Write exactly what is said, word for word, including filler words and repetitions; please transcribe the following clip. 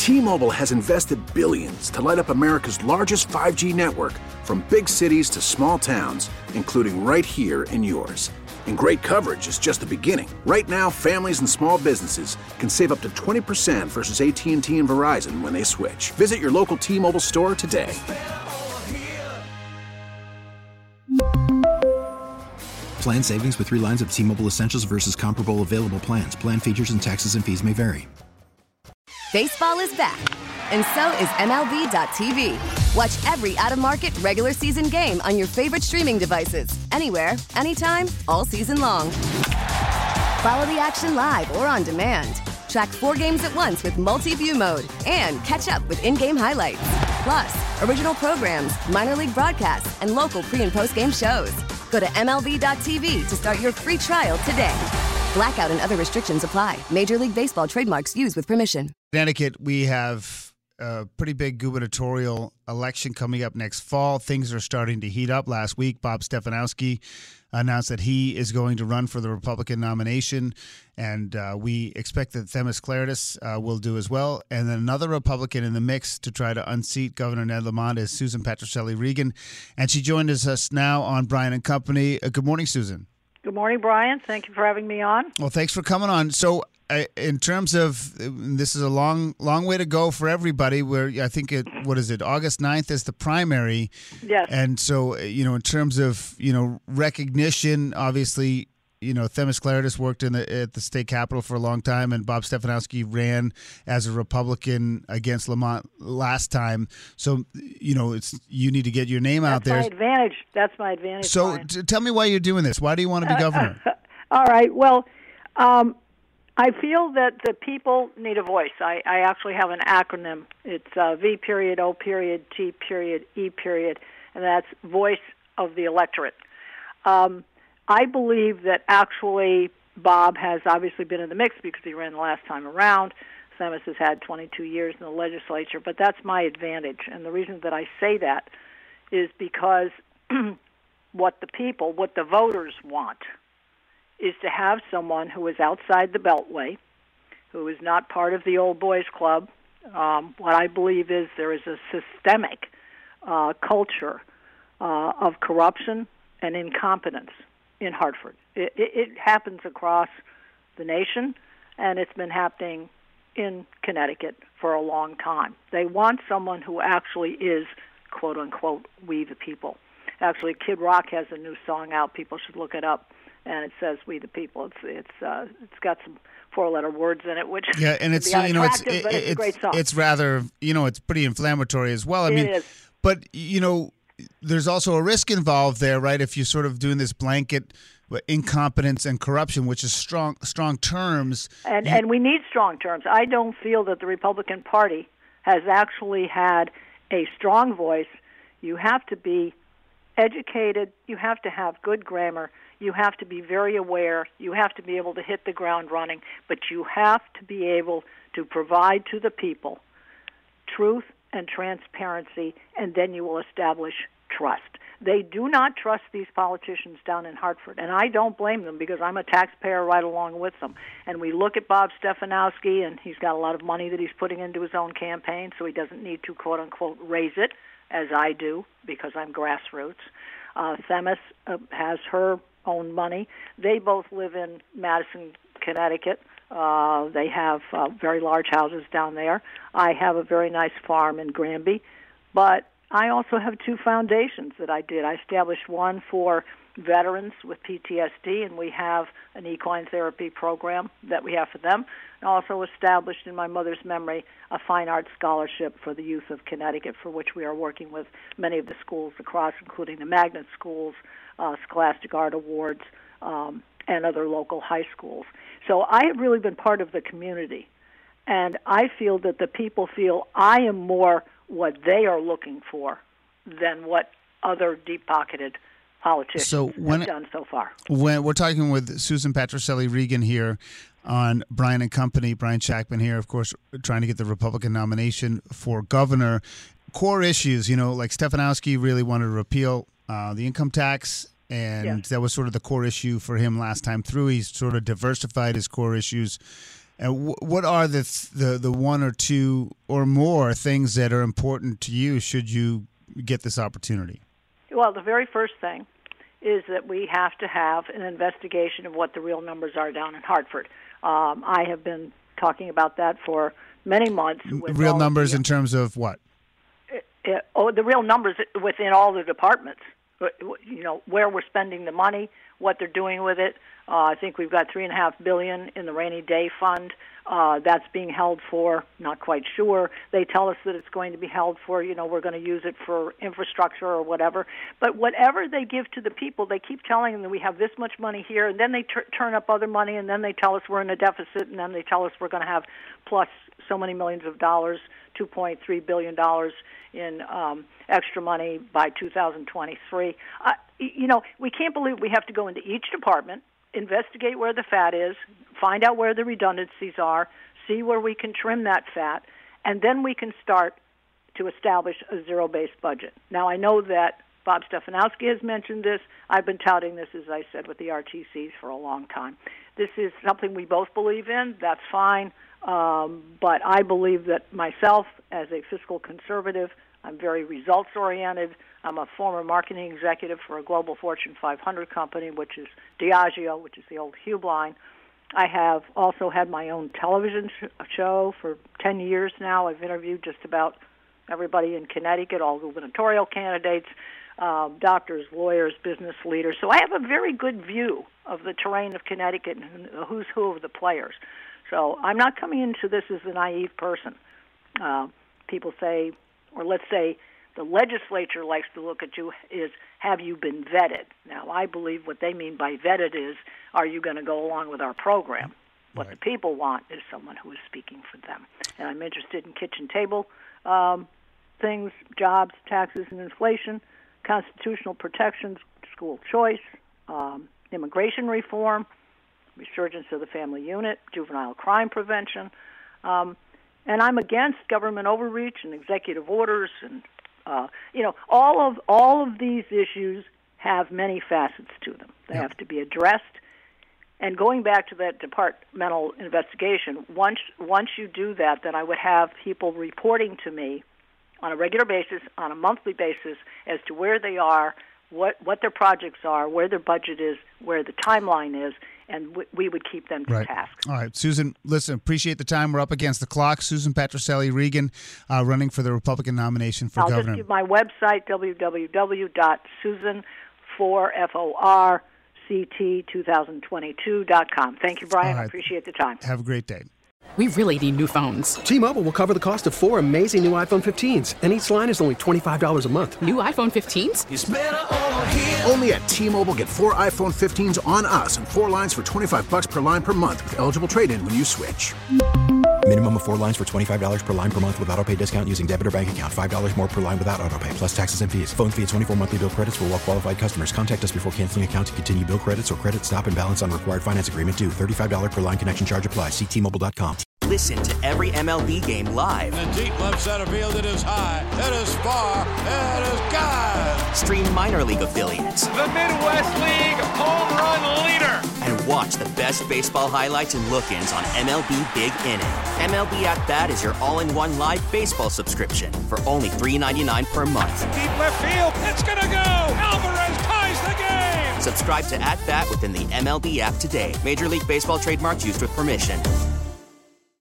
T-Mobile has invested billions to light up America's largest five G network, from big cities to small towns, including right here in yours. And great coverage is just the beginning. Right now, families and small businesses can save up to twenty percent versus A T and T and Verizon when they switch. Visit your local T-Mobile store today. Plan savings with three lines of T-Mobile Essentials versus comparable available plans. Plan features and taxes and fees may vary. Baseball is back, and so is M L B dot T V. Watch every out-of-market regular season game on your favorite streaming devices, anywhere, anytime, all season long. Follow the action live or on demand. Track four games at once with multi-view mode and catch up with in-game highlights. Plus, original programs, minor league broadcasts, and local pre- and post-game shows. Go to M L B dot T V to start your free trial today. Blackout and other restrictions apply. Major League Baseball trademarks used with permission. Connecticut, we have a pretty big gubernatorial election coming up next fall. Things are starting to heat up. Last week, Bob Stefanowski announced that he is going to run for the Republican nomination, and uh, we expect that Themis Klarides uh, will do as well. And then another Republican in the mix to try to unseat Governor Ned Lamont is Susan Petrocelli-Regan, and she joined us now on Brian and Company. Uh, good morning, Susan. Good morning, Brian. Thank you for having me on. Well, thanks for coming on. So, uh, in terms of this is a long, long way to go for everybody. Where I think it, what is it, August ninth is the primary. Yes. And so, you know, in terms of you know recognition, obviously, you know, Themis Klarides worked in the at the state capitol for a long time, and Bob Stefanowski ran as a Republican against Lamont last time. So, you know, it's you need to get your name That's out there. That's my advantage. That's my advantage. So, t- tell me why you're doing this. Why do you want to be governor? Uh, all right. Well, um, I feel that the people need a voice. I, I actually have an acronym. It's uh, V period, O period, T period, E period, and that's voice of the electorate. Um, I believe that actually Bob has obviously been in the mix because he ran the last time around. Themis has had twenty-two years in the legislature, but that's my advantage. And the reason that I say that is because what the people, what the voters want is to have someone who is outside the Beltway, who is not part of the old boys club. Um, what I believe is there is a systemic uh, culture uh, of corruption and incompetence in Hartford. It, it, it happens across the nation, and it's been happening in Connecticut for a long time. They want someone who actually is, quote unquote, we the people. Actually, Kid Rock has a new song out. People should look it up, and it says "We the People." It's it's uh, it's got some four-letter words in it, which yeah, and it's you know it's it, but it's, it's a great song. It's rather you know it's pretty inflammatory as well. I mean, it is. But you know, there's also a risk involved there, right? If you're sort of doing this blanket incompetence and corruption, which is strong strong terms, and you, and we need strong terms. I don't feel that the Republican Party has actually had a strong voice. You have to be educated, you have to have good grammar, you have to be very aware, you have to be able to hit the ground running, but you have to be able to provide to the people truth and transparency, and then you will establish trust. They do not trust these politicians down in Hartford, and I don't blame them because I'm a taxpayer right along with them. And we look at Bob Stefanowski, and he's got a lot of money that he's putting into his own campaign, so he doesn't need to, quote-unquote, raise it, as I do, because I'm grassroots. Uh, Themis uh, has her own money. They both live in Madison, Connecticut. Uh, they have uh, very large houses down there. I have a very nice farm in Granby. But I also have two foundations that I did. I established one for veterans with P T S D, and we have an equine therapy program that we have for them. And also established in my mother's memory a fine arts scholarship for the youth of Connecticut, for which we are working with many of the schools across, including the magnet schools, uh, Scholastic Art Awards, um, and other local high schools. So I have really been part of the community, and I feel that the people feel I am more what they are looking for than what other deep-pocketed politicians so when, have done so far. When we're talking with Susan Petrocelli-Regan here on Brian and Company, Brian Shackman here, of course, trying to get the Republican nomination for governor. Core issues, you know, like Stefanowski really wanted to repeal uh, the income tax, and yes. that was sort of the core issue for him last time through. He's sort of diversified his core issues. And w- what are the, th- the the one or two or more things that are important to you should you get this opportunity? Well, the very first thing is that we have to have an investigation of what the real numbers are down in Hartford. Um, I have been talking about that for many months. With real numbers the, in terms of what? It, it, oh, the real numbers within all the departments. You know, where we're spending the money, what they're doing with it. Uh, I think we've got three and a half billion in the rainy day fund. Uh, that's being held for, not quite sure. They tell us that it's going to be held for, you know, we're going to use it for infrastructure or whatever. But whatever they give to the people, they keep telling them that we have this much money here, and then they tur- turn up other money, and then they tell us we're in a deficit, and then they tell us we're going to have plus so many millions of dollars, two point three billion dollars in um, extra money by two thousand twenty-three. Uh, you know, we can't believe we have to go into each department, investigate where the fat is, find out where the redundancies are, see where we can trim that fat, and then we can start to establish a zero-based budget. Now, I know that Bob Stefanowski has mentioned this. I've been touting this, as I said, with the R T Cs for a long time. This is something we both believe in. That's fine. Um, but I believe that myself, as a fiscal conservative, I'm very results-oriented. I'm a former marketing executive for a global Fortune five hundred company, which is Diageo, which is the old Hubeline. I have also had my own television sh- show for ten years now. I've interviewed just about everybody in Connecticut, all gubernatorial candidates, uh, doctors, lawyers, business leaders. So I have a very good view of the terrain of Connecticut and who's who of the players. So I'm not coming into this as a naive person. Uh, people say, or let's say the legislature likes to look at you is, have you been vetted? Now, I believe what they mean by vetted is, are you going to go along with our program? What right. the people want is someone who is speaking for them. And I'm interested in kitchen table um, things, jobs, taxes, and inflation, constitutional protections, school choice, um, immigration reform, resurgence of the family unit, juvenile crime prevention. Um, and I'm against government overreach and executive orders, and uh, you know, all of all of these issues have many facets to them. They yep. have to be addressed. And going back to that departmental investigation, once once you do that, then I would have people reporting to me on a regular basis, on a monthly basis, as to where they are, what what their projects are, where their budget is, where the timeline is, and w- we would keep them to right. task. All right, Susan, listen, appreciate the time. We're up against the clock. Susan Petrocelli-Regan, uh, running for the Republican nomination for I'll governor. I'll just give my website, w w w dot susan for f o r c t twenty twenty-two dot com. Thank you, Brian. Right. I appreciate the time. Have a great day. We really need new phones. T-Mobile will cover the cost of four amazing new iPhone fifteens, and each line is only twenty-five dollars a month. New iPhone fifteens? It's better over here. Only at T-Mobile, get four iPhone fifteens on us and four lines for twenty-five dollars per line per month with eligible trade-in when you switch. Minimum of four lines for twenty-five dollars per line per month with autopay discount using debit or bank account. five dollars more per line without autopay, plus taxes and fees. Phone fee at twenty-four monthly bill credits for well-qualified customers. Contact us before canceling account to continue bill credits or credit stop and balance on required finance agreement due. thirty-five dollars per line connection charge applies. See T Mobile dot com. Listen to every M L B game live. In the deep left center field, it is high, it is far, it is gone. Stream minor league affiliates. The Midwest League home run leader. And watch the best baseball highlights and look-ins on M L B Big Inning. M L B At Bat is your all-in-one live baseball subscription for only three dollars and ninety-nine cents per month. Deep left field, it's gonna go. Alvarez ties the game. Subscribe to At Bat within the M L B app today. Major League Baseball trademarks used with permission.